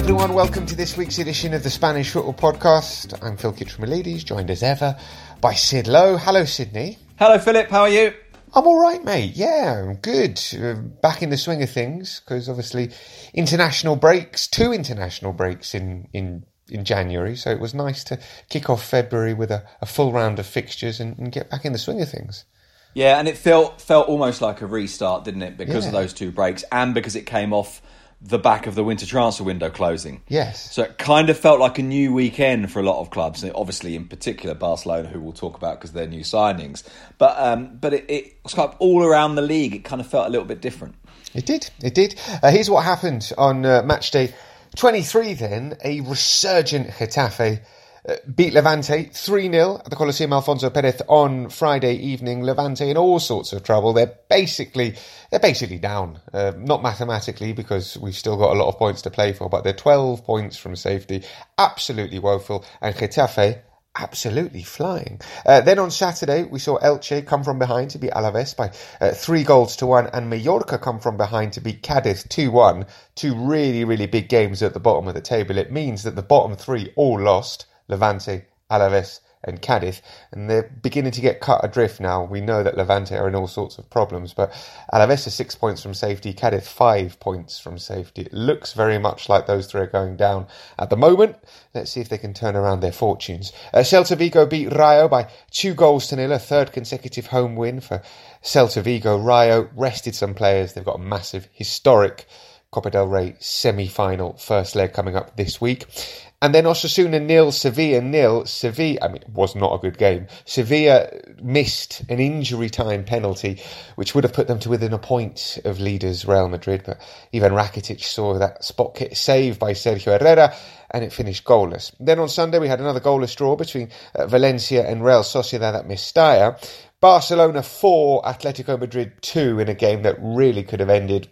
everyone, welcome to this week's edition of the Spanish Football Podcast. I'm Phil Kittromilides, joined as ever by Sid Lowe. Hello, Sydney. Hello, Philip. How are you? I'm all right, mate. Yeah, I'm good. Back in the swing of things, because obviously two international breaks in January, so it was nice to kick off February with a full round of fixtures and get back in the swing of things. Yeah, and it felt almost like a restart, didn't it? Because of those two breaks and because it came off the back of the winter transfer window closing. Yes. So it kind of felt like a new weekend for a lot of clubs, obviously in particular Barcelona, who we'll talk about because they're new signings. But it was kind of all around the league, it kind of felt a little bit different. It did. Here's what happened on match day 23 then. A resurgent Getafe beat Levante 3-0 at the Coliseum Alfonso Perez on Friday evening. Levante in all sorts of trouble. They're basically down. Not mathematically, because we've still got a lot of points to play for, but they're 12 points from safety. Absolutely woeful. And Getafe absolutely flying. Then on Saturday, we saw Elche come from behind to beat Alaves by 3-1, and Mallorca come from behind to beat Cadiz 2-1. Two really, really big games at the bottom of the table. It means that the bottom three all lost. Levante, Alaves and Cadiz, and they're beginning to get cut adrift now. We know that Levante are in all sorts of problems, but Alaves are 6 points from safety, Cadiz 5 points from safety. It looks very much like those three are going down at the moment. Let's see if they can turn around their fortunes. Celta Vigo beat Rayo by 2-0, a third consecutive home win for Celta Vigo. Rayo rested some players. They've got a massive, historic Copa del Rey semi-final first leg coming up this week. And then Osasuna 0, Sevilla 0. Sevilla, it was not a good game. Sevilla missed an injury time penalty, which would have put them to within a point of leaders Real Madrid. But Ivan Rakitic saw that spot kick save by Sergio Herrera, and it finished goalless. Then on Sunday, we had another goalless draw between Valencia and Real Sociedad at Mestalla. Barcelona 4, Atletico Madrid 2 in a game that really could have ended...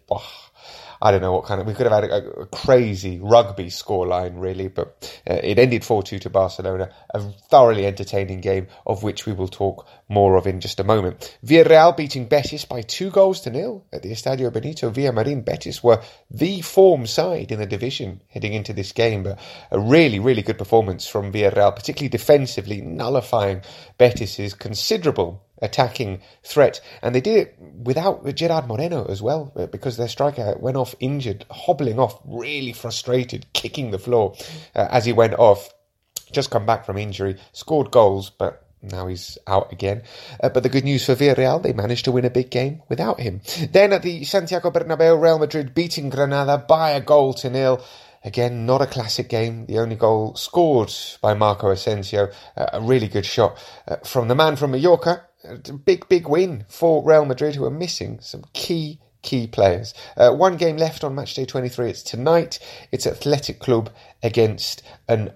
I don't know what kind of... We could have had a crazy rugby scoreline, really, but it ended 4-2 to Barcelona. A thoroughly entertaining game, of which we will talk more of in just a moment. Villarreal beating Betis by 2-0 at the Estadio Benito Villamarín. Betis were the form side in the division heading into this game, but a really, really good performance from Villarreal, particularly defensively, nullifying Betis's considerable attacking threat, and they did it without Gerard Moreno as well, because their striker went off injured, hobbling off, really frustrated, kicking the floor as he went off. Just come back from injury, scored goals, but now he's out again. But the good news for Villarreal, they managed to win a big game without him. Then at the Santiago Bernabeu, Real Madrid beating Granada by 1-0. Again, not a classic game. The only goal scored by Marco Asensio. A really good shot from the man from Mallorca. Big win for Real Madrid, who are missing some key players. One game left on match day 23. It's tonight. It's Athletic Club against an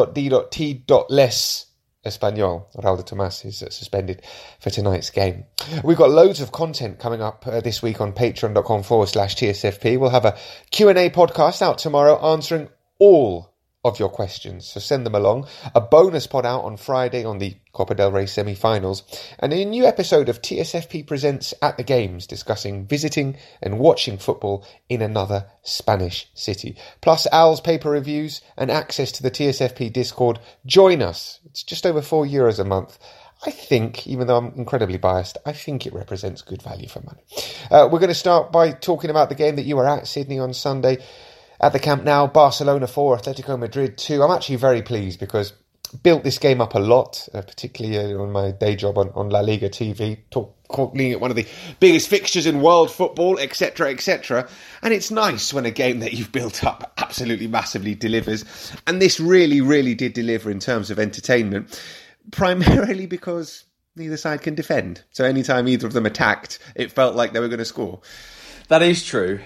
R.D.T.less Espanyol. Raul de Tomas is suspended for tonight's game. We've got loads of content coming up this week on patreon.com/TSFP. We'll have a Q&A podcast out tomorrow answering all of your questions, so send them along. A bonus pod out on Friday on the Copa del Rey semi-finals, and a new episode of TSFP Presents at the Games, discussing visiting and watching football in another Spanish city. Plus Al's paper reviews and access to the TSFP Discord. Join us. It's just over €4 a month. I think, even though I'm incredibly biased, I think it represents good value for money. We're going to start by talking about the game that you were at, Sydney, on Sunday. At the Camp Nou, Barcelona 4, Atletico Madrid 2. I'm actually very pleased because built this game up a lot, particularly on my day job on La Liga TV, calling it one of the biggest fixtures in world football, etc., etc. And it's nice when a game that you've built up absolutely massively delivers. And this really, really did deliver in terms of entertainment, primarily because neither side can defend. So anytime either of them attacked, it felt like they were going to score. That is true.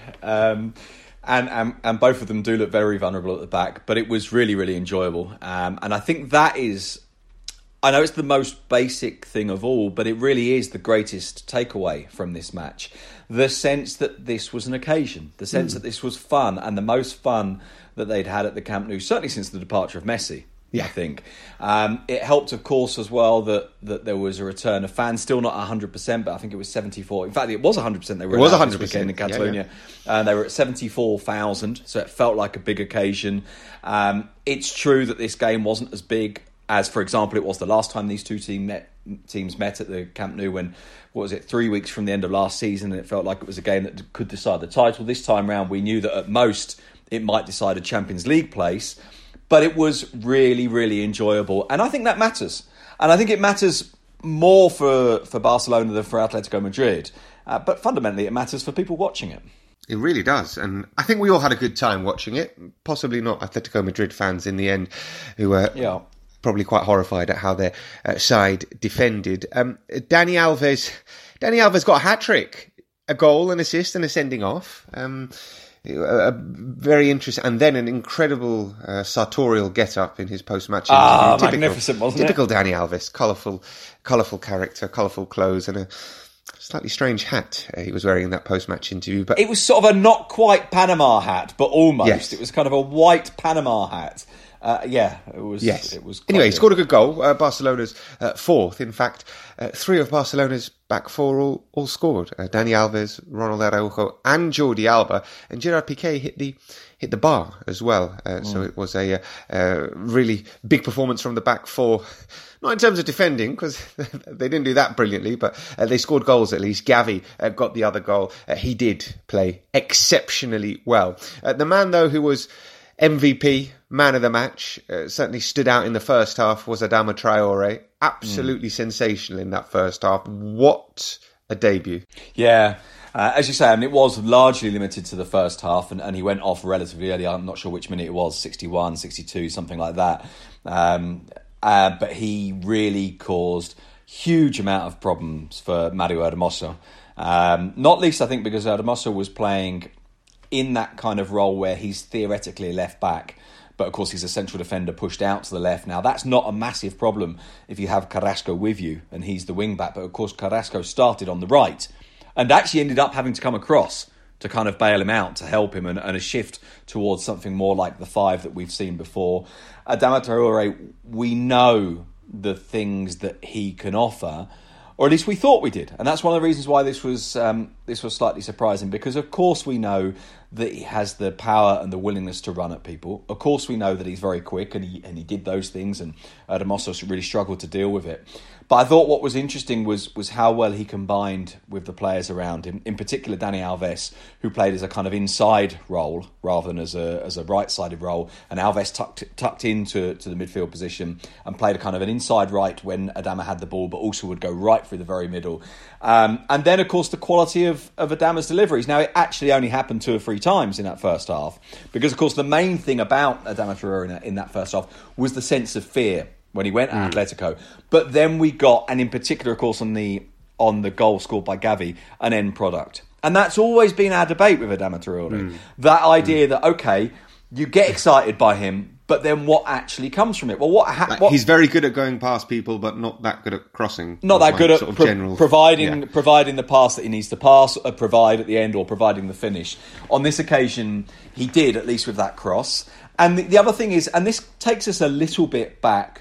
And both of them do look very vulnerable at the back, but it was really, really enjoyable. And I think that is, I know it's the most basic thing of all, but it really is the greatest takeaway from this match. The sense that this was an occasion, the sense that this was fun, and the most fun that they'd had at the Camp Nou, certainly since the departure of Messi. I think. It helped, of course, as well that there was a return of fans, still not 100%, but I think it was 74. In fact, it was 100%. They were 100% in Catalonia. They were at 74,000, so it felt like a big occasion. It's true that this game wasn't as big as, for example, it was the last time these two teams met at the Camp Nou when, 3 weeks from the end of last season, and it felt like it was a game that could decide the title. This time round, we knew that at most it might decide a Champions League place. But it was really, really enjoyable. And I think that matters. And I think it matters more for Barcelona than for Atletico Madrid. But fundamentally, it matters for people watching it. It really does. And I think we all had a good time watching it. Possibly not Atletico Madrid fans in the end, who were probably quite horrified at how their side defended. Dani Alves got a hat-trick. A goal, an assist and a sending off. Very interesting, and then an incredible sartorial get-up in his post-match interview. Magnificent, wasn't it? Typical Dani Alves, colourful character, colourful clothes, and a slightly strange hat he was wearing in that post-match interview. But it was sort of a not quite Panama hat, but almost. Yes. It was kind of a white Panama hat. It was. Yes. It was. Anyway, he scored a good goal. Barcelona's fourth. In fact, three of Barcelona's back four all scored. Dani Alves, Ronald Araujo, and Jordi Alba, and Gerard Piqué hit the bar as well. So it was a really big performance from the back four. Not in terms of defending, because they didn't do that brilliantly, but they scored goals at least. Gavi got the other goal. He did play exceptionally well. The man, though, who was MVP, man of the match, certainly stood out in the first half, was Adama Traore. Absolutely sensational in that first half. What a debut. Yeah. As you say, I mean, it was largely limited to the first half, and he went off relatively early. I'm not sure which minute it was, 61, 62, something like that. But he really caused huge amount of problems for Mario Hermoso. Not least, I think, because Hermoso was playing in that kind of role where he's theoretically left back, but of course he's a central defender pushed out to the left. Now that's not a massive problem if you have Carrasco with you and he's the wing back, but of course Carrasco started on the right and actually ended up having to come across to kind of bail him out, to help him, and a shift towards something more like the five that we've seen before. Adama Traore, we know the things that he can offer, or at least we thought we did. And that's one of the reasons why this was slightly surprising, because of course we know that he has the power and the willingness to run at people. Of course we know that he's very quick, and he did those things, and Hermoso really struggled to deal with it. But I thought what was interesting was how well he combined with the players around him, in particular Dani Alves, who played as a kind of inside role rather than as a right-sided role, and Alves tucked into the midfield position and played a kind of an inside right when Adama had the ball, but also would go right through the very middle. And then, of course, the quality of Adama's deliveries. Now, it actually only happened 2 or 3 times in that first half, because, of course, the main thing about Adama Traore in that first half was the sense of fear when he went at Atletico. But then we got, and in particular, of course, on the goal scored by Gavi, an end product. And that's always been our debate with Adama Traore. That idea that, okay, you get excited by him, but then what actually comes from it? Well, he's very good at going past people, but not that good at crossing. Not that good at sort of general providing the pass that he needs to pass, provide at the end, or providing the finish. On this occasion, he did, at least with that cross. And the other thing is, and this takes us a little bit back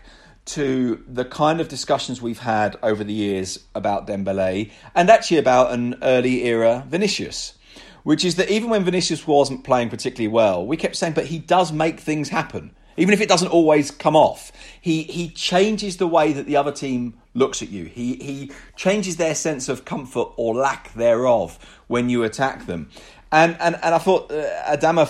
to the kind of discussions we've had over the years about Dembélé, and actually about an early era Vinicius, which is that even when Vinicius wasn't playing particularly well, we kept saying, but he does make things happen. Even if it doesn't always come off, he changes the way that the other team looks at you. He changes their sense of comfort or lack thereof when you attack them. And I thought Adama,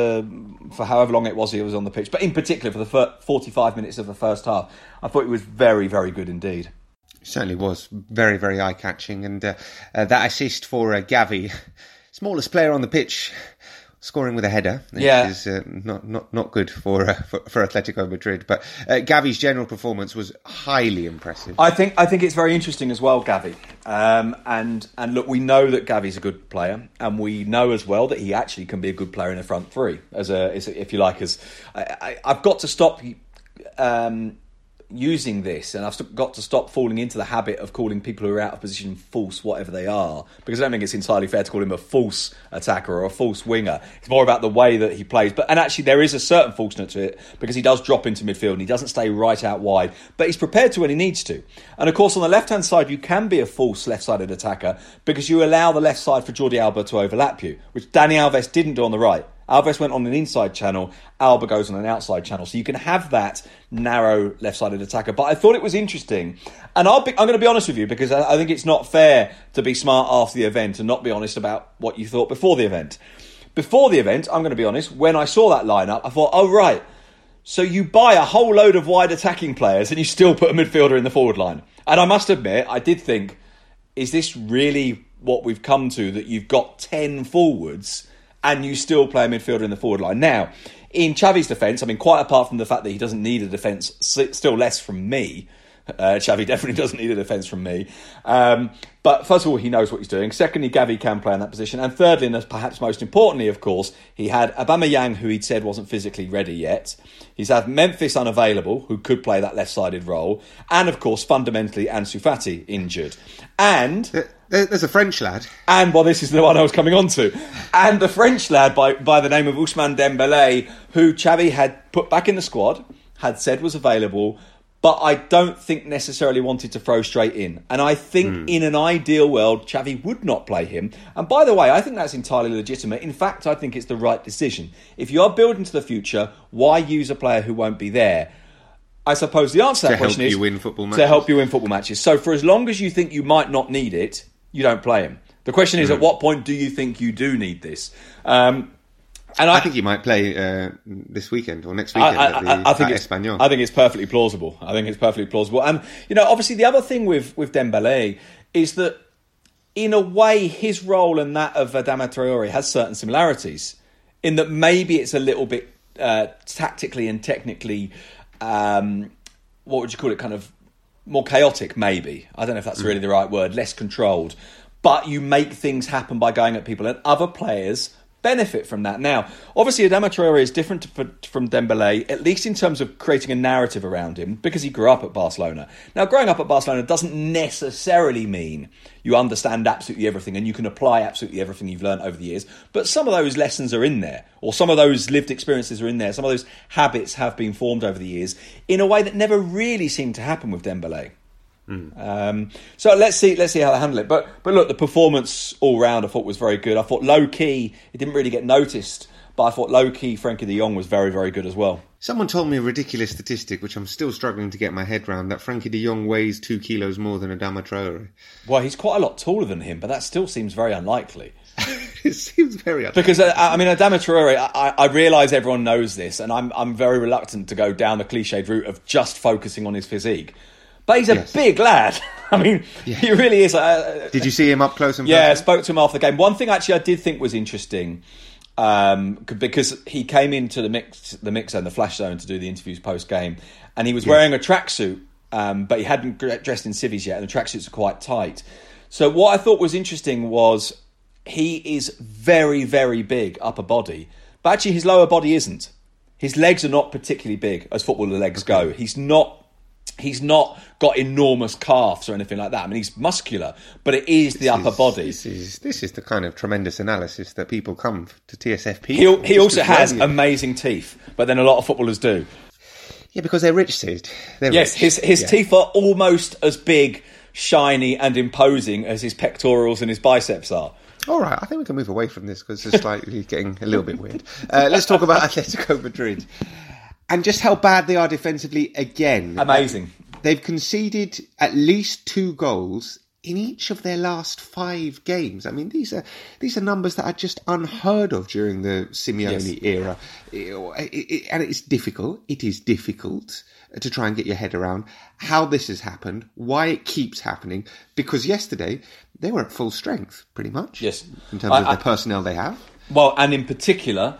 for however long it was he was on the pitch, but in particular for the 45 minutes of the first half, I thought he was very, very good indeed. Certainly was. Very, very eye-catching. And that assist for Gavi, smallest player on the pitch, scoring with a header, which is not good for Atletico Madrid. But Gavi's general performance was highly impressive. I think it's very interesting as well, Gavi. And look, we know that Gavi's a good player, and we know as well that he actually can be a good player in the front three. If you like, I've got to stop using this, and I've got to stop falling into the habit of calling people who are out of position false, whatever they are, because I don't think it's entirely fair to call him a false attacker or a false winger. It's more about the way that he plays. And actually, there is a certain falseness to it, because he does drop into midfield and he doesn't stay right out wide, but he's prepared to when he needs to. And of course, on the left-hand side, you can be a false left-sided attacker because you allow the left side for Jordi Alba to overlap you, which Dani Alves didn't do on the right. Alves went on an inside channel, Alba goes on an outside channel. So you can have that narrow left-sided attacker. But I thought it was interesting. And I'm going to be honest with you, because I think it's not fair to be smart after the event and not be honest about what you thought before the event. Before the event, I'm going to be honest, when I saw that lineup, I thought, oh, right, so you buy a whole load of wide attacking players and you still put a midfielder in the forward line. And I must admit, I did think, is this really what we've come to, that you've got 10 forwards and you still play a midfielder in the forward line? Now, in Xavi's defence, I mean, quite apart from the fact that he doesn't need a defence, still less from me. Xavi definitely doesn't need a defence from me. But first of all, he knows what he's doing. Secondly, Gavi can play in that position. And thirdly, and perhaps most importantly, of course, he had Aubameyang, who he'd said wasn't physically ready yet. He's had Memphis unavailable, who could play that left-sided role. And, of course, fundamentally, Ansu Fati injured. And there's a French lad. And, well, this is the one I was coming on to. And the French lad by the name of Ousmane Dembélé, who Xavi had put back in the squad, had said was available, but I don't think necessarily wanted to throw straight in. And I think in an ideal world, Xavi would not play him. And by the way, I think that's entirely legitimate. In fact, I think it's the right decision. If you are building to the future, why use a player who won't be there? I suppose the answer to that question is to help you win football matches. So for as long as you think you might not need it, you don't play him. The question is, at what point do you think you do need this? And I think he might play this weekend or next weekend at Espanyol. I think it's perfectly plausible. And, obviously the other thing with Dembélé is that, in a way, his role and that of Adama Traore has certain similarities, in that maybe it's a little bit tactically and technically, what would you call it, kind of more chaotic, maybe. I don't know if that's really the right word, less controlled. But you make things happen by going at people, and other players benefit from that. Now, obviously, Adama Traore is different from Dembélé, at least in terms of creating a narrative around him, because he grew up at Barcelona. Now, growing up at Barcelona doesn't necessarily mean you understand absolutely everything and you can apply absolutely everything you've learned over the years, but some of those lessons are in there, or some of those lived experiences are in there, some of those habits have been formed over the years in a way that never really seemed to happen with Dembélé. So let's see how they handle it. But look, the performance all round I thought was very good. I thought low key, it didn't really get noticed, but I thought low key Frenkie de Jong was very, very good as well. Someone told me a ridiculous statistic, which I'm still struggling to get my head around, that Frenkie de Jong weighs 2 kilos more than Adama Traore. Well, he's quite a lot taller than him, but that still seems very unlikely. It seems very unlikely. Because, Adama Traore, I realise everyone knows this, and I'm very reluctant to go down the cliched route of just focusing on his physique. But he's a big lad. I mean, he really is. Did you see him up close and personal? Yeah, I spoke to him after the game. One thing actually I did think was interesting, because he came into the mix zone, the flash zone, to do the interviews post game, and he was wearing a tracksuit, but he hadn't dressed in civvies yet, and the tracksuits are quite tight. So what I thought was interesting was he is very, very big upper body, but actually his lower body isn't. His legs are not particularly big as footballer legs go. He's not got enormous calves or anything like that. I mean, he's muscular, but it is the upper body. This is the kind of tremendous analysis that people come to TSFP. He also has amazing teeth, but then a lot of footballers do. Yeah, because they're rich, Sid. Yes, his teeth are almost as big, shiny and imposing as his pectorals and his biceps are. All right, I think we can move away from this because it's slightly getting a little bit weird. Let's talk about Atletico Madrid. And just how bad they are defensively again. Amazing. They've conceded at least 2 goals in each of their last 5 games. I mean, these are numbers that are just unheard of during the Simeone era. And it's difficult. It is difficult to try and get your head around how this has happened, why it keeps happening. Because yesterday, they were at full strength, pretty much. Yes. In terms of the personnel they have. Well, and in particular,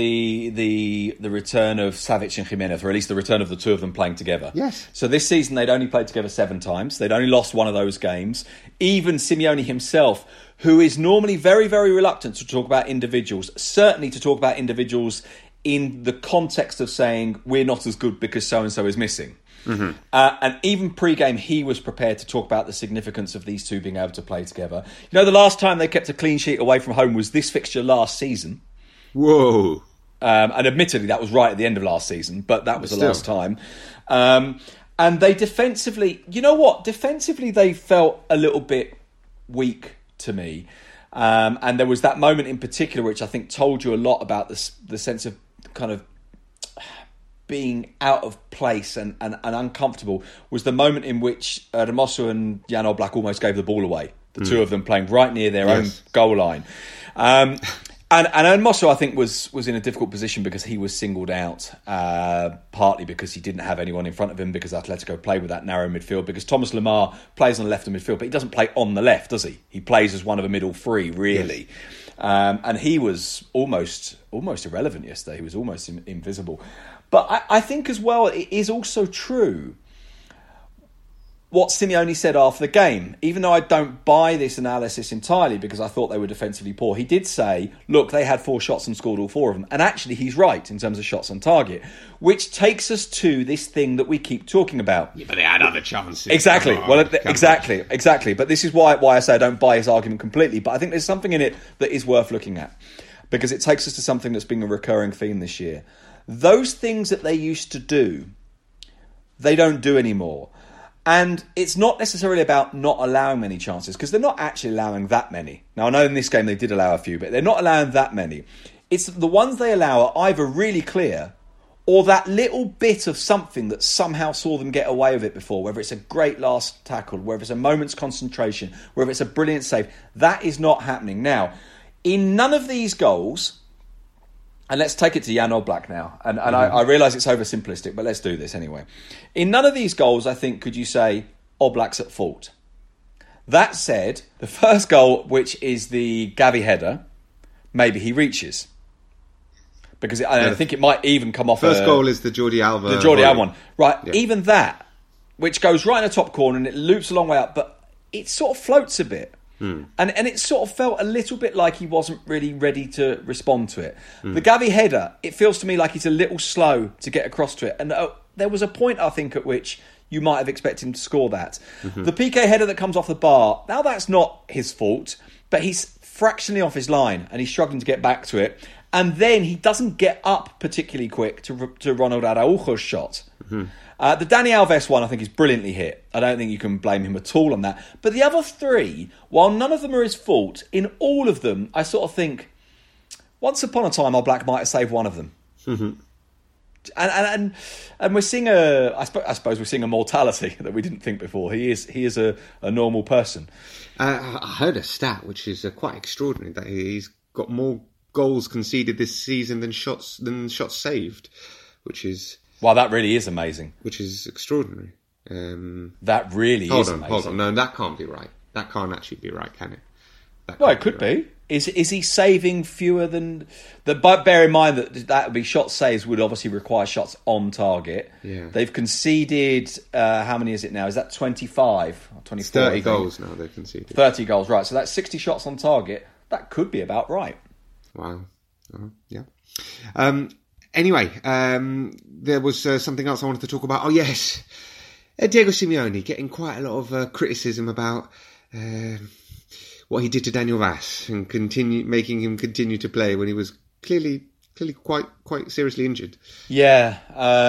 the return of Savic and Jimenez, or at least the return of the two of them playing together. Yes. So this season they'd only played together 7 times. They'd only lost one of those games. Even Simeone himself, who is normally very, very reluctant to talk about individuals, certainly to talk about individuals in the context of saying we're not as good because so-and-so is missing. And even pre-game, he was prepared to talk about the significance of these two being able to play together. You know, the last time they kept a clean sheet away from home was this fixture last season. Whoa. And admittedly, that was right at the end of last season, but that was the last time. And they defensively, you know what? Defensively, they felt a little bit weak to me. And there was that moment in particular, which I think told you a lot about the sense of kind of being out of place and uncomfortable, was the moment in which Hermoso and Jan Oblak almost gave the ball away. The two of them playing right near their own goal line. And Hermoso, I think, was in a difficult position because he was singled out, partly because he didn't have anyone in front of him, because Atletico played with that narrow midfield, because Thomas Lemar plays on the left of midfield, but he doesn't play on the left, does he? He plays as one of a middle three, really. Yes. And he was almost irrelevant yesterday. He was almost invisible. But I think as well, it is also true what Simeone said after the game. Even though I don't buy this analysis entirely because I thought they were defensively poor, he did say, look, they had 4 shots and scored all 4 of them. And actually, he's right in terms of shots on target, which takes us to this thing that we keep talking about. Yeah, but they had other chances. Exactly. Exactly. But this is why I say I don't buy his argument completely. But I think there's something in it that is worth looking at, because it takes us to something that's been a recurring theme this year. Those things that they used to do, they don't do anymore. And it's not necessarily about not allowing many chances, because they're not actually allowing that many. Now, I know in this game they did allow a few, but they're not allowing that many. It's the ones they allow are either really clear or that little bit of something that somehow saw them get away with it before, whether it's a great last tackle, whether it's a moment's concentration, whether it's a brilliant save. That is not happening. Now, in none of these goals... And let's take it to Jan Oblak now. And I realise it's oversimplistic, but let's do this anyway. In none of these goals, I think, could you say Oblak's at fault. That said, the first goal, which is the Gavi header, maybe he reaches. Because I think it might even come off... First goal is the Jordi Alba. The Jordi Alba one. Right, yeah. Even that, which goes right in the top corner and it loops a long way up, but it sort of floats a bit. And it sort of felt a little bit like he wasn't really ready to respond to it. The Gavi header, it feels to me like he's a little slow to get across to it. And there was a point, I think, at which you might have expected him to score that. The PK header that comes off the bar, now that's not his fault, but he's fractionally off his line and he's struggling to get back to it. And then he doesn't get up particularly quick to Ronald Araujo's shot. The Dani Alves one, I think, is brilliantly hit. I don't think you can blame him at all on that. But the other 3, while none of them are his fault, in all of them, I sort of think, once upon a time, Oblak might have saved one of them. And we're seeing I suppose we're seeing a mortality that we didn't think before. He is a normal person. I heard a stat which is quite extraordinary, that he's got more goals conceded this season than shots saved, which is... Well, that really is amazing. Which is extraordinary. That really is amazing. Hold on. No, that can't be right. That can't actually be right, can it? Well, it could be. Is he saving fewer than... But bear in mind that would be shot saves would obviously require shots on target. Yeah. They've conceded... how many is it now? Is that 25? Or 24? 30 goals now they've conceded. 30 goals, right. So that's 60 shots on target. That could be about right. Wow. Yeah. Anyway, there was something else I wanted to talk about. Oh, yes. Diego Simeone getting quite a lot of criticism about what he did to Daniel Vaz and making him continue to play when he was clearly quite seriously injured. Yeah.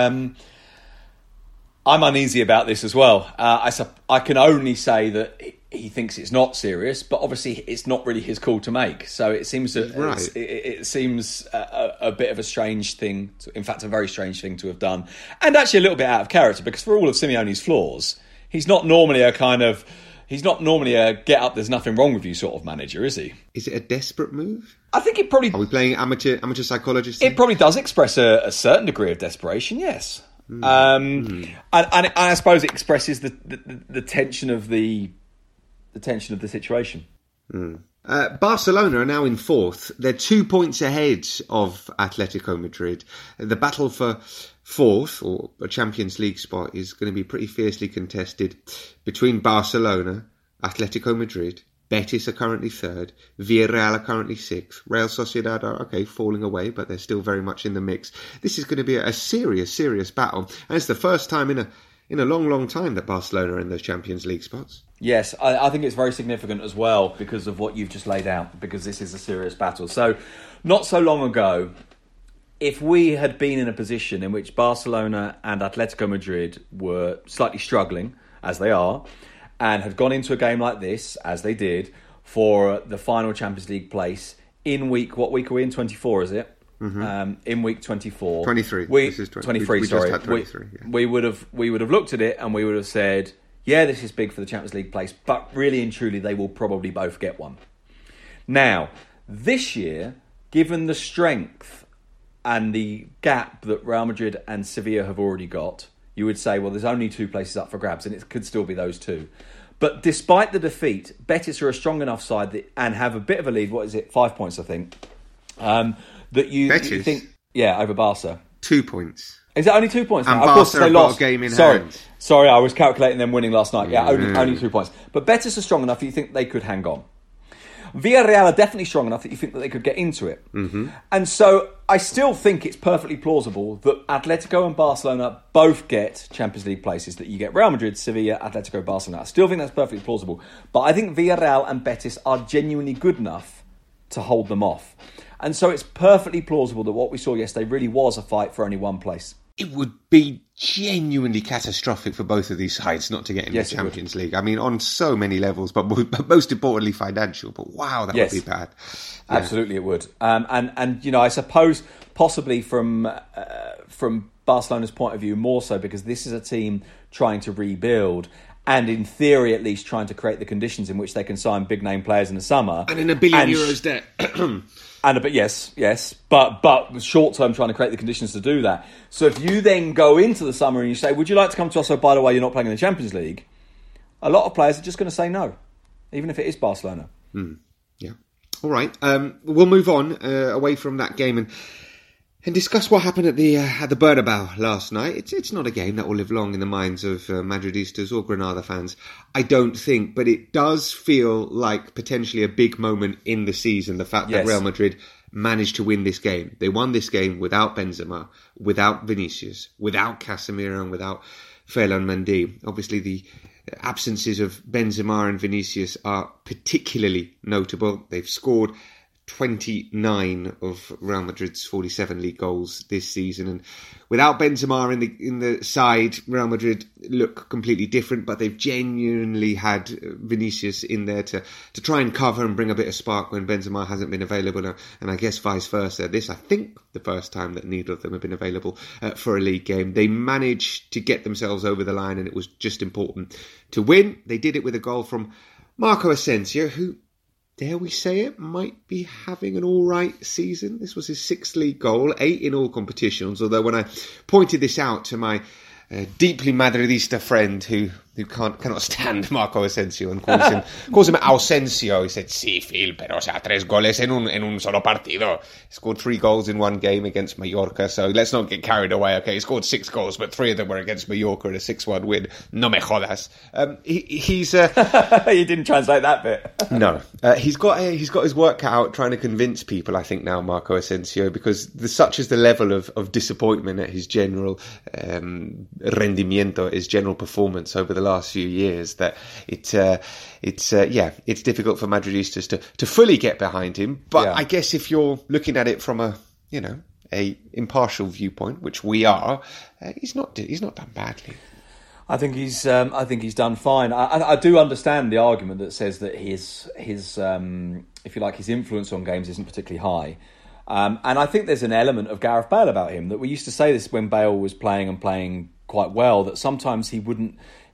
I'm uneasy about this as well. I can only say that he thinks it's not serious, but obviously it's not really his call to make. So it seems it seems a bit of a strange thing, in fact, a very strange thing to have done, and actually a little bit out of character, because for all of Simeone's flaws, he's not normally a get up, there's nothing wrong with you sort of manager, is he? Is it a desperate move? I think it probably... Are we playing amateur psychologist? It probably does express a certain degree of desperation, yes. And I suppose it expresses the tension of the situation. Barcelona are now in 4th. They're 2 points ahead of Atletico Madrid. The battle for 4th, or a Champions League spot, is going to be pretty fiercely contested between Barcelona, Atletico Madrid. Betis are currently 3rd. Villarreal are currently 6th. Real Sociedad are, falling away, but they're still very much in the mix. This is going to be a serious battle. And it's the first time in in a long, long time that Barcelona are in those Champions League spots. Yes, I think it's very significant as well because of what you've just laid out, because this is a serious battle. So, not so long ago, if we had been in a position in which Barcelona and Atletico Madrid were slightly struggling, as they are, and had gone into a game like this, as they did, for the final Champions League place in what week are we in? 24, is it? Mm-hmm. In week 24. 23. This is 23, sorry. Just had 23, we would have looked at it and we would have said, yeah, this is big for the Champions League place, but really and truly they will probably both get one. Now, this year, given the strength and the gap that Real Madrid and Sevilla have already got, you would say, well, there's only 2 places up for grabs, and it could still be those 2. But despite the defeat, Betis are a strong enough side and have a bit of a lead. What is it? 5 points, I think. That you think, over Barca. 2 points. Is it only 2 points? And of Barca course, they lost. Got a game in hand. Sorry, I was calculating them winning last night. Yeah, only 2 points. But Betis are strong enough that you think they could hang on. Villarreal are definitely strong enough that you think that they could get into it. Mm-hmm. And so I still think it's perfectly plausible that Atletico and Barcelona both get Champions League places, that you get Real Madrid, Sevilla, Atletico, Barcelona. I still think that's perfectly plausible. But I think Villarreal and Betis are genuinely good enough to hold them off. And so it's perfectly plausible that what we saw yesterday really was a fight for only one place. It would be genuinely catastrophic for both of these sides not to get in the Champions League. I mean, on so many levels, but most importantly financial. But wow, that would be bad. Yeah. Absolutely, it would. And you know, I suppose possibly from Barcelona's point of view more so because this is a team trying to rebuild. And in theory, at least, trying to create the conditions in which they can sign big name players in the summer. And in €1 billion debt. But short term, trying to create the conditions to do that. So if you then go into the summer and you say, would you like to come to us? Oh, by the way, you're not playing in the Champions League. A lot of players are just going to say no, even if it is Barcelona. Yeah. All right. We'll move on away from that game and discuss what happened at the Bernabeu last night. It's not a game that will live long in the minds of Madridistas or Granada fans, I don't think, but it does feel like potentially a big moment in the season, the fact that Real Madrid managed to win this game. They won this game without Benzema, without Vinicius, without Casemiro and without Ferland Mendy. Obviously the absences of Benzema and Vinicius are particularly notable. They've scored 29 of Real Madrid's 47 league goals this season, and without Benzema in the side, Real Madrid look completely different. But they've genuinely had Vinicius in there to try and cover and bring a bit of spark when Benzema hasn't been available, and I guess vice versa. This, I think, the first time that neither of them have been available for a league game. They managed to get themselves over the line, and it was just important to win. They did it with a goal from Marco Asensio, who, dare we say it, might be having an all-right season. This was his 6th league goal, 8 in all competitions, although when I pointed this out to my deeply Madridista friend who cannot stand Marco Asensio and calls him Ausensio, he said, sí, Phil, pero o sea, 3 goles en un solo partido. He scored 3 goals in one game against Mallorca, so let's not get carried away, okay? He scored 6 goals, but 3 of them were against Mallorca in a 6-1 win. No me jodas. He's you didn't translate that bit. No. He's got his work cut out trying to convince people, I think, now, Marco Asensio, because such is the level of disappointment at his general rendimiento, his general performance over the last few years, that it's difficult for Madridistas to fully get behind him. But I guess if you're looking at it from a impartial viewpoint, which we are, he's not done badly. I think he's done fine. I do understand the argument that says that his if you like, his influence on games isn't particularly high. And I think there's an element of Gareth Bale about him, that we used to say this when Bale was playing quite well, that sometimes he wouldn't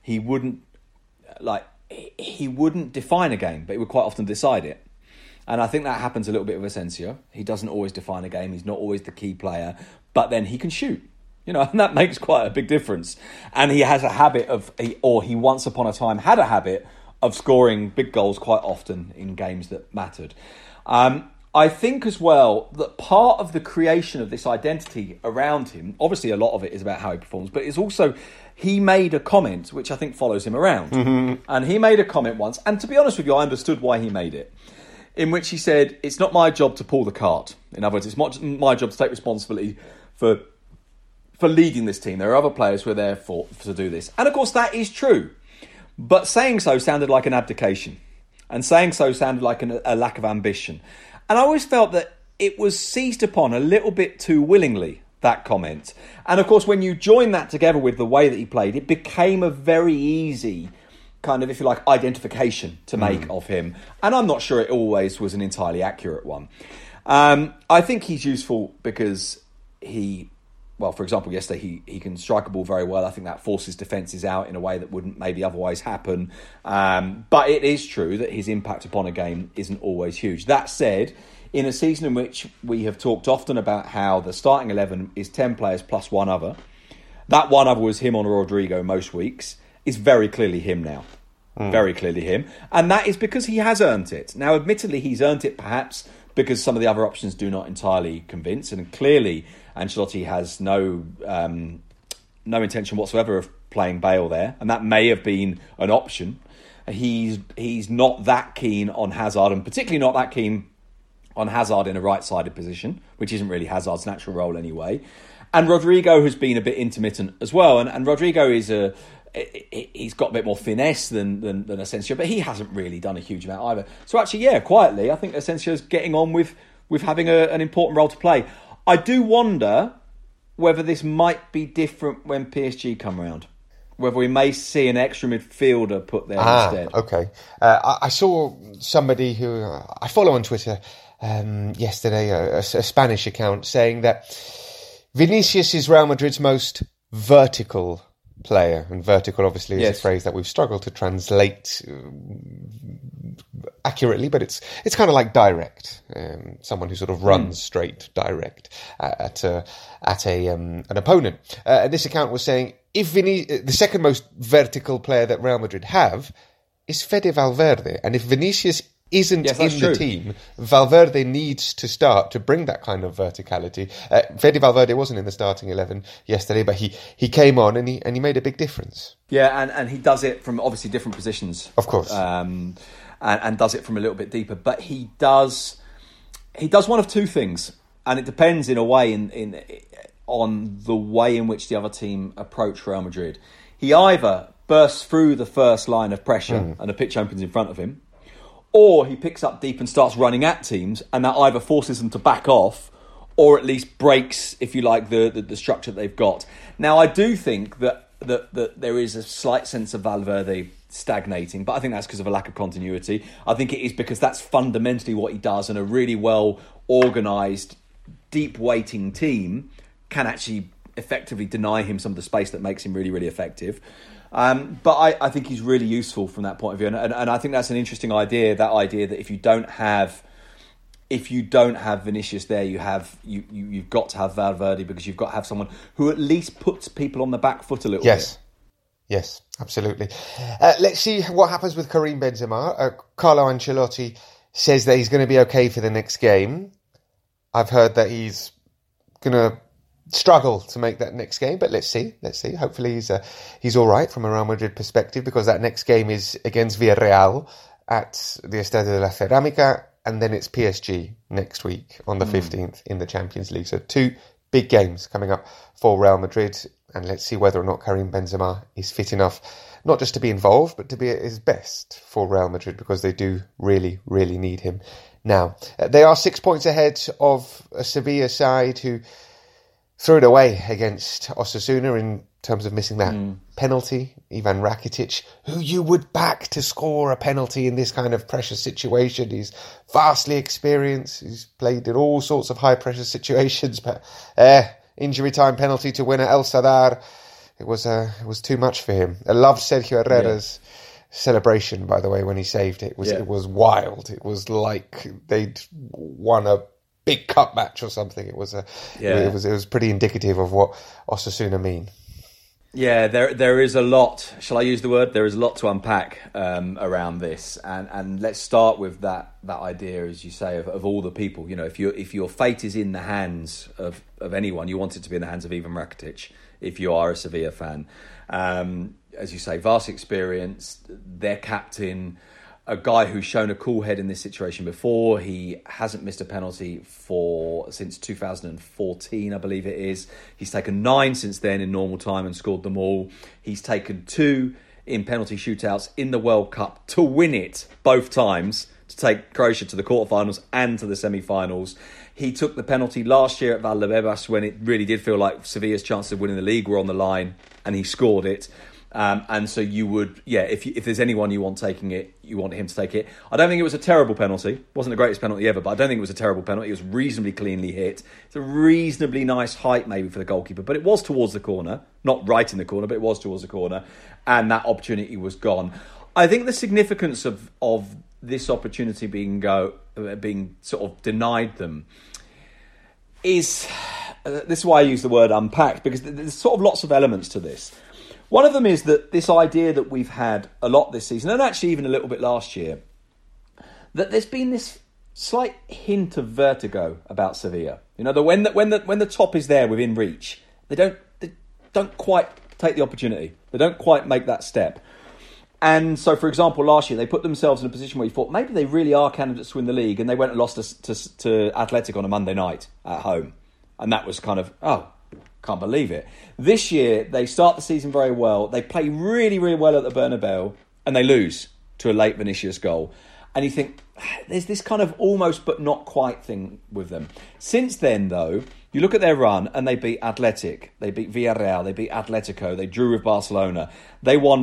define a game, but he would quite often decide it. And I think that happens a little bit with Asensio. He doesn't always define a game. He's not always the key player, but then he can shoot. And that makes quite a big difference. And he has a habit he once upon a time had a habit of scoring big goals quite often in games that mattered. I think as well that part of the creation of this identity around him, obviously a lot of it is about how he performs, but it's also, he made a comment which I think follows him around. Mm-hmm. And he made a comment once, and to be honest with you, I understood why he made it, in which he said, it's not my job to pull the cart. In other words, it's not my job to take responsibility for for leading this team. There are other players who are there to do this. And of course that is true. But saying so sounded like an abdication. And saying so sounded like a lack of ambition. And I always felt that it was seized upon a little bit too willingly, that comment. And of course, when you join that together with the way that he played, it became a very easy kind of, if you like, identification to make of him. And I'm not sure it always was an entirely accurate one. I think he's useful because for example, yesterday he can strike a ball very well. I think that forces defences out in a way that wouldn't maybe otherwise happen. But it is true that his impact upon a game isn't always huge. That said, in a season in which we have talked often about how the starting 11 is 10 players plus one other, that one other was him on Rodrigo most weeks, is very clearly him now. Very clearly him. And that is because he has earned it. Now, admittedly, he's earned it perhaps because some of the other options do not entirely convince. And clearly, Ancelotti has no intention whatsoever of playing Bale there. And that may have been an option. He's not that keen on Hazard, and particularly not that keen on Hazard in a right-sided position, which isn't really Hazard's natural role anyway. And Rodrigo has been a bit intermittent as well. And Rodrigo he's got a bit more finesse than Asensio, but he hasn't really done a huge amount either. So actually, quietly, I think Asensio's getting on with having an important role to play. I do wonder whether this might be different when PSG come around. Whether we may see an extra midfielder put there instead. Okay. I saw somebody who I follow on Twitter yesterday, a Spanish account, saying that Vinicius is Real Madrid's most vertical player, and vertical obviously is a phrase that we've struggled to translate accurately, but it's kind of like direct, someone who sort of runs straight direct at an opponent. This account was saying if the second most vertical player that Real Madrid have is Fede Valverde, and if Vinicius isn't in the team, Valverde needs to start to bring that kind of verticality. Fede Valverde wasn't in the starting 11 yesterday, but he came on and he made a big difference. Yeah, and he does it from obviously different positions, of course, and does it from a little bit deeper. But he does one of two things, and it depends in a way on the way in which the other team approach Real Madrid. He either bursts through the first line of pressure and the pitch opens in front of him, or he picks up deep and starts running at teams, and that either forces them to back off or at least breaks, if you like, the structure that they've got. Now, I do think that there is a slight sense of Valverde stagnating, but I think that's because of a lack of continuity. I think it is because that's fundamentally what he does, and a really well-organised, deep-weighting team can actually effectively deny him some of the space that makes him really, really effective. But I think he's really useful from that point of view, and I think that's an interesting idea. That idea that if you don't have Vinicius there, you've got to have Valverde, because you've got to have someone who at least puts people on the back foot a little bit. Yes, absolutely. Let's see what happens with Karim Benzema. Carlo Ancelotti says that he's going to be okay for the next game. I've heard that he's going to struggle to make that next game, but let's see. Hopefully he's all right from a Real Madrid perspective, because that next game is against Villarreal at the Estadio de la Cerámica, and then it's PSG next week on the 15th in the Champions League. So two big games coming up for Real Madrid, and let's see whether or not Karim Benzema is fit enough, not just to be involved, but to be at his best for Real Madrid, because they do really, really need him now. They are 6 points ahead of a Sevilla side who threw it away against Osasuna in terms of missing that penalty. Ivan Rakitic, who you would back to score a penalty in this kind of pressure situation. He's vastly experienced. He's played in all sorts of high-pressure situations, but injury time penalty to winner El Sadar, it was too much for him. I loved Sergio Herrera's celebration, by the way, when he saved it. It was wild. It was like they'd won a big cup match or something. It was pretty indicative of what Osasuna mean. Yeah, there is a lot. Shall I use the word? There is a lot to unpack around this, and let's start with that idea, as you say, of all the people. You know, if your fate is in the hands of anyone, you want it to be in the hands of Ivan Rakitic. If you are a Sevilla fan, as you say, vast experience, their captain. a guy who's shown a cool head in this situation before. He hasn't missed a penalty since 2014, I believe it is. He's taken 9 since then in normal time and scored them all. He's taken 2 in penalty shootouts in the World Cup to win it both times, to take Croatia to the quarterfinals and to the semi-finals. He took the penalty last year at Valdebebas when it really did feel like Sevilla's chances of winning the league were on the line, and he scored it. And so you would, if there's anyone you want taking it, you want him to take it. I don't think it was a terrible penalty. It wasn't the greatest penalty ever, but I don't think it was a terrible penalty. It was reasonably cleanly hit. It's a reasonably nice height maybe for the goalkeeper, but it was towards the corner. Not right in the corner, but it was towards the corner. And that opportunity was gone. I think the significance of this opportunity being sort of denied them is, this is why I use the word unpacked, because there's sort of lots of elements to this. One of them is that this idea that we've had a lot this season, and actually even a little bit last year, that there's been this slight hint of vertigo about Sevilla. You know, that when the top is there within reach, they don't quite take the opportunity. They don't quite make that step. And so, for example, last year they put themselves in a position where you thought maybe they really are candidates to win the league, and they went and lost to Athletic on a Monday night at home, and that was kind of, can't believe it. This year, they start the season very well. They play really, really well at the Bernabeu, and they lose to a late Vinicius goal. And you think, there's this kind of almost but not quite thing with them. Since then, though, you look at their run, and they beat Athletic, they beat Villarreal, they beat Atletico, they drew with Barcelona. They won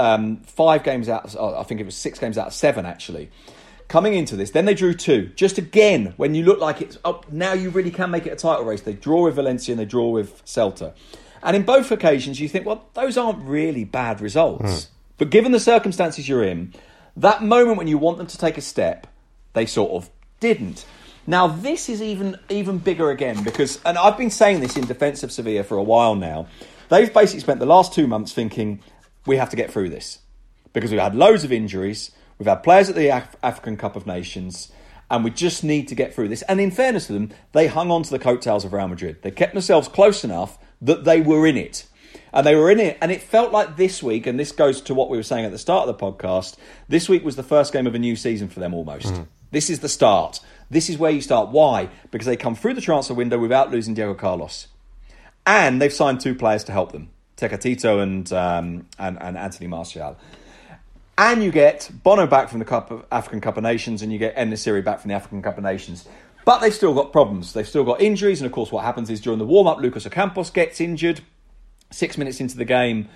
5 games out, I think it was 6 games out of 7, actually. Coming into this, then they drew 2. Just again, when you look like it's up, now you really can make it a title race. They draw with Valencia and they draw with Celta. And in both occasions, you think, well, those aren't really bad results. But given the circumstances you're in, that moment when you want them to take a step, they sort of didn't. Now, this is even bigger again, because, and I've been saying this in defence of Sevilla for a while now, they've basically spent the last 2 months thinking, we have to get through this. Because we've had loads of injuries, we've had players at the African Cup of Nations, and we just need to get through this. And in fairness to them, they hung on to the coattails of Real Madrid. They kept themselves close enough that they were in it. And they were in it. And it felt like this week, and this goes to what we were saying at the start of the podcast, this week was the first game of a new season for them almost. This is the start. This is where you start. Why? Because they come through the transfer window without losing Diego Carlos. And they've signed 2 players to help them. Tecatito and Anthony Martial. And you get Bono back from the African Cup of Nations, and you get En-Nesyri back from the African Cup of Nations. But they've still got problems. They've still got injuries. And of course, what happens is during the warm-up, Lucas Ocampos gets injured. 6 minutes into the game,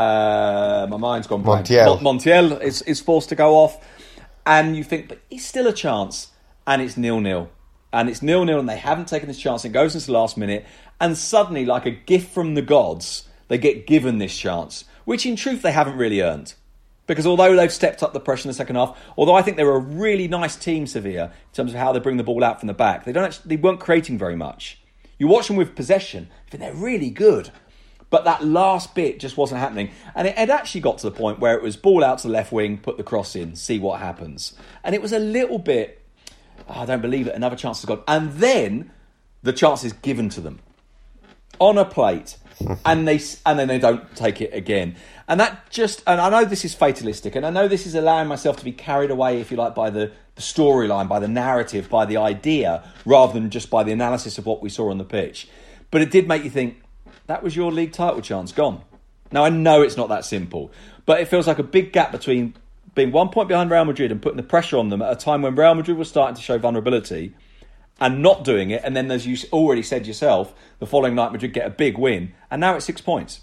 my mind's gone blank. Montiel is forced to go off. And you think, but he's still a chance. And it's 0-0. And it's 0-0, and they haven't taken this chance. It goes into the last minute. And suddenly, like a gift from the gods, they get given this chance, which in truth they haven't really earned. Because although they've stepped up the pressure in the second half, although I think they're a really nice team, Sevilla, in terms of how they bring the ball out from the back, they weren't creating very much. You watch them with possession, I think they're really good. But that last bit just wasn't happening. And it had actually got to the point where it was ball out to the left wing, put the cross in, see what happens. And it was a little bit, I don't believe it, another chance has gone. And then the chance is given to them on a plate. And then they don't take it again. And and I know this is fatalistic, and I know this is allowing myself to be carried away, if you like, by the storyline, by the narrative, by the idea, rather than just by the analysis of what we saw on the pitch. But it did make you think, that was your league title chance gone. Now, I know it's not that simple, but it feels like a big gap between being 1 point behind Real Madrid and putting the pressure on them at a time when Real Madrid was starting to show vulnerability and not doing it. And then, as you already said yourself, the following night, Madrid get a big win. And now it's 6 points.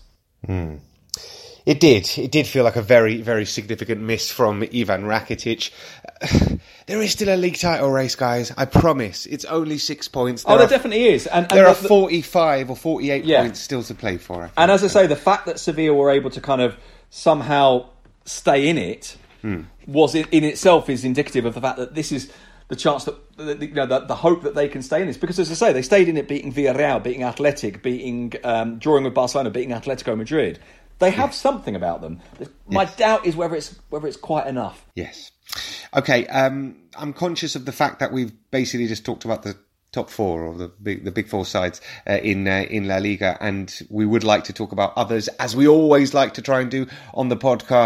It did feel like a very, very significant miss from Ivan Rakitic. There is still a league title race, guys. I promise. It's only 6 points. There definitely is. And there are 45 or 48 points still to play for. And as I say, the fact that Sevilla were able to kind of somehow stay in it was in itself is indicative of the fact that this is the chance that, the hope that they can stay in this. Because as I say, they stayed in it beating Villarreal, beating Athletic, drawing with Barcelona, beating Atletico Madrid. They have something about them. My doubt is whether it's quite enough. Yes. Okay. I'm conscious of the fact that we've basically just talked about the top 4 or the big 4 sides in La Liga, and we would like to talk about others, as we always like to try and do on the podcast.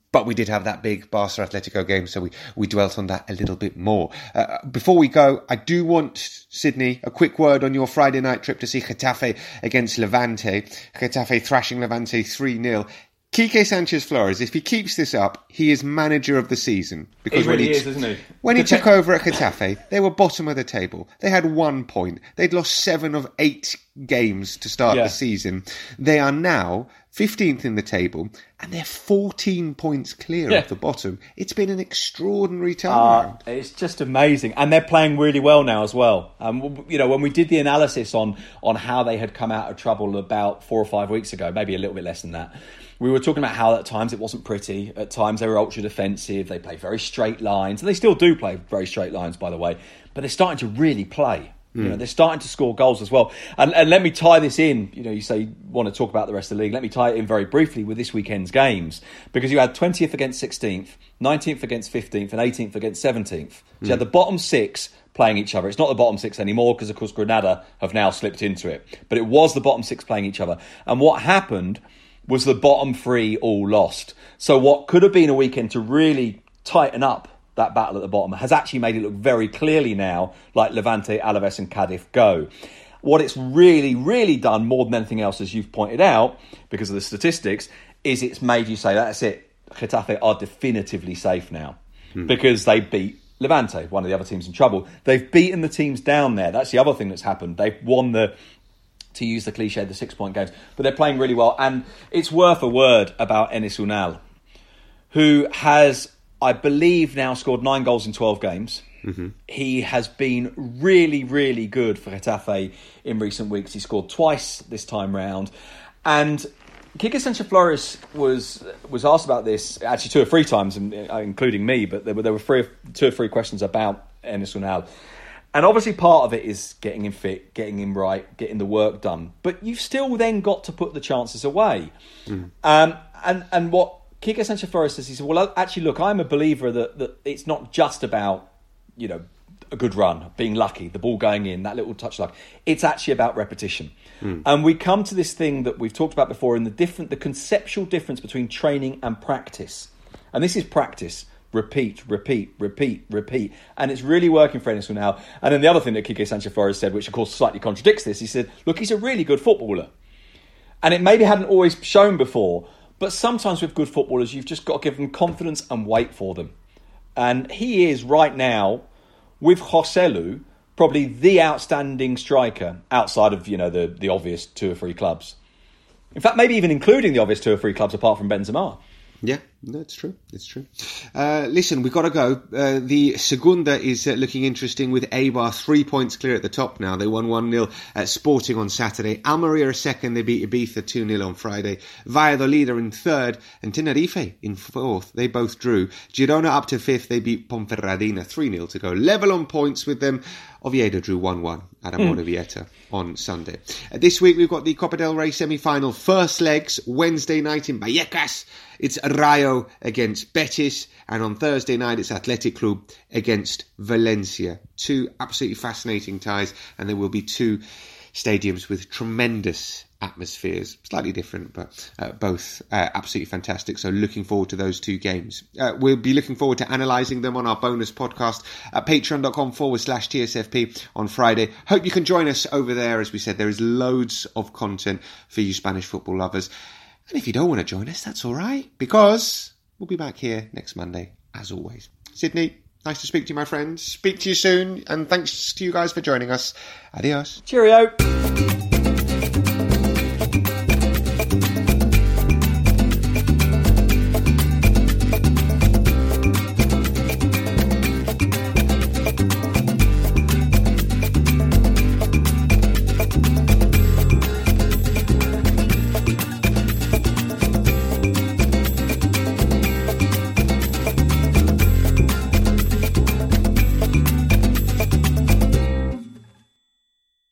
But we did have that big Barca Atletico game, so we dwelt on that a little bit more. Before we go, I do want, Sydney, a quick word on your Friday night trip to see Getafe against Levante. Getafe thrashing Levante 3-0. Quique Sanchez-Flores, if he keeps this up, he is manager of the season. Because he really is, isn't he? When he took over at Getafe, they were bottom of the table. They had 1 point. They'd lost 7 of 8 games to start the season. They are now 15th in the table, and they're 14 points clear of the bottom. It's been an extraordinary turnaround. It's just amazing. And they're playing really well now as well. When we did the analysis on how they had come out of trouble about 4 or 5 weeks ago, maybe a little bit less than that, we were talking about how at times it wasn't pretty. At times they were ultra defensive. They play very straight lines. And they still do play very straight lines, by the way. But they're starting to really play. They're starting to score goals as well. And let me tie this in. You say you want to talk about the rest of the league. Let me tie it in very briefly with this weekend's games. Because you had 20th against 16th, 19th against 15th, and 18th against 17th. So you had the bottom 6 playing each other. It's not the bottom 6 anymore because, of course, Granada have now slipped into it. But it was the bottom 6 playing each other. And what happened was the bottom 3 all lost. So what could have been a weekend to really tighten up that battle at the bottom has actually made it look very clearly now like Levante, Alaves and Cadiz go. What it's really, really done more than anything else, as you've pointed out, because of the statistics, is it's made you say, that's it, Getafe are definitively safe now. Because they beat Levante, one of the other teams in trouble. They've beaten the teams down there. That's the other thing that's happened. They've won to use the cliche, the 6-point games. But they're playing really well. And it's worth a word about Enis Unal, who has, I believe, now scored 9 goals in 12 games. He has been really, really good for Getafe in recent weeks. He scored twice this time round. And Quique Sanchez-Flores was asked about this actually 2 or 3 times, including me, but there were 2 or 3 questions about Enis Unal. And obviously part of it is getting him fit, getting him right, getting the work done. But you've still then got to put the chances away. And what Quique Sanchez-Flores says, he said, well, actually, look, I'm a believer that it's not just about, a good run, being lucky, the ball going in, that little touch luck. It's actually about repetition. And we come to this thing that we've talked about before in the conceptual difference between training and practice. And this is practice. Repeat. And it's really working for Enis Unal. And then the other thing that Quique Sanchez-Flores said, which of course slightly contradicts this, he said, look, he's a really good footballer. And it maybe hadn't always shown before, but sometimes with good footballers, you've just got to give them confidence and wait for them. And he is right now, with Joselu, probably the outstanding striker outside of, the obvious 2 or 3 clubs. In fact, maybe even including the obvious 2 or 3 clubs apart from Benzema. Yeah, no, it's true. It's true. Listen, we've got to go. The Segunda is looking interesting with Eibar 3 points clear at the top now. They won 1-0 at Sporting on Saturday. Almeria are second. They beat Ibiza 2-0 on Friday. Valladolid are in third and Tenerife in fourth. They both drew. Girona up to fifth. They beat Ponferradina 3-0 to go. Level on points with them. Oviedo drew 1-1 at Amorebieta on Sunday. This week we've got the Copa del Rey semi-final first legs Wednesday night in Vallecas. It's Rayo against Betis, and on Thursday night it's Athletic Club against Valencia. 2 absolutely fascinating ties, and there will be 2 stadiums with tremendous atmospheres, slightly different, but both absolutely fantastic. So looking forward to those 2 games. We'll be looking forward to analysing them on our bonus podcast at patreon.com/TSFP on Friday. Hope you can join us over there. As we said, there is loads of content for you Spanish football lovers. And if you don't want to join us, that's all right, because we'll be back here next Monday, as always. Sydney, nice to speak to you, my friend. Speak to you soon, and thanks to you guys for joining us. Adios. Cheerio.